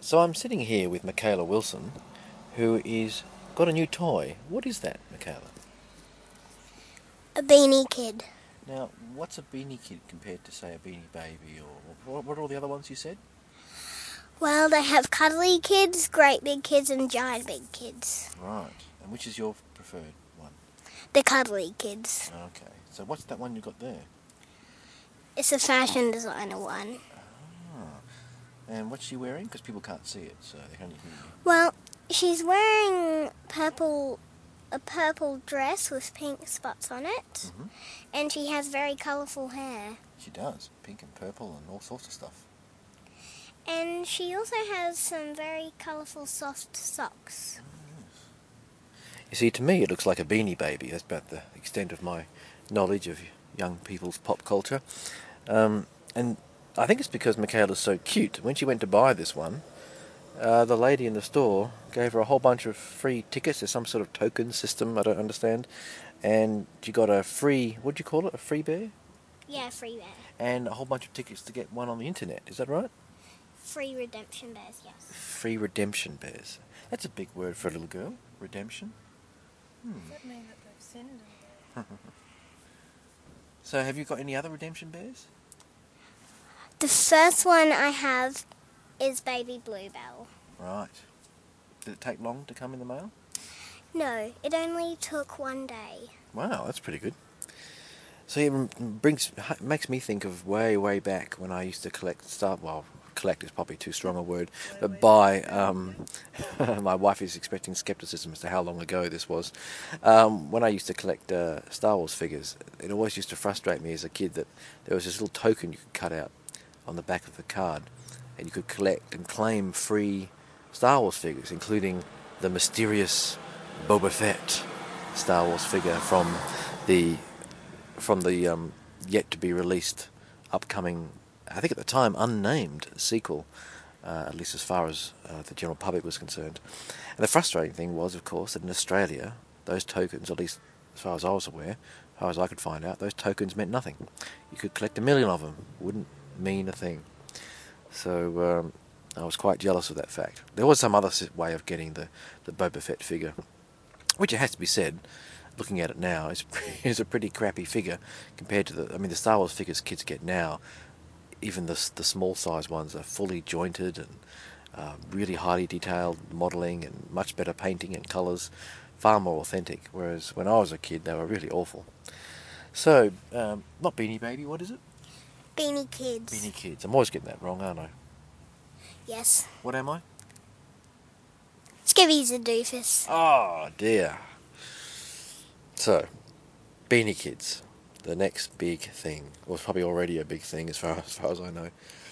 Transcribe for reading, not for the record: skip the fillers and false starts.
So I'm sitting here with Michaela Wilson, who is got a new toy. What is that, Michaela? A Beanie Kid. Now, what's a Beanie Kid compared to, say, a Beanie Baby, or what are all the other ones you said? Well, they have cuddly kids, great big kids, and giant big kids. Right. And which is your preferred one? The cuddly kids. Okay. So what's that one you got there? It's a fashion designer one. Ah. And what's she wearing? Because people can't see it, so they can only hear you. Well, she's wearing a purple dress with pink spots on it, Mm-hmm. and she has very colourful hair. She does. Pink and purple and all sorts of stuff. And she also has some very colourful soft socks. You see, to me it looks like a Beanie Baby. That's about the extent of my knowledge of young people's pop culture. And I think it's because Michaela's so cute. When she went to buy this one, the lady in the store gave her a whole bunch of free tickets. There's some sort of token system, I don't understand. And she got a free, what do you call it, a free bear? Yeah, free bear. And a whole bunch of tickets to get one on the internet. Is that right? Free redemption bears, yes. Free redemption bears. That's a big word for a little girl. Redemption. Does that mean that they've sinned? So have you got any other redemption bears? The first one I have is Baby Bluebell. Right. Did it take long to come in the mail? No, it only took one day. Wow, that's pretty good. So it makes me think of way back when I used to collect stuff. Well, collect is probably too strong a word, but buy. My wife is expecting skepticism as to how long ago this was. When I used to collect Star Wars figures, it always used to frustrate me as a kid that there was this little token you could cut out on the back of the card, and you could collect and claim free Star Wars figures, including the mysterious Boba Fett Star Wars figure from the yet to be released upcoming, I think at the time, unnamed sequel, at least as far as the general public was concerned. And the frustrating thing was, of course, that in Australia, those tokens, at least as far as I was aware, as far as I could find out, those tokens meant nothing. You could collect 1 million of them, wouldn't mean a thing. So I was quite jealous of that fact. There was some other way of getting the Boba Fett figure, which it has to be said, looking at it now, is a pretty crappy figure compared to the Star Wars figures kids get now. Even the small size ones are fully jointed and really highly detailed modelling and much better painting and colours, far more authentic. Whereas when I was a kid, they were really awful. So, not Beanie Baby, what is it? Beanie Kids. Beanie Kids. I'm always getting that wrong, aren't I? Yes. What am I? Skivvy's a doofus. Oh dear. So, Beanie Kids, the next big thing, or it's probably already a big thing as far as I know.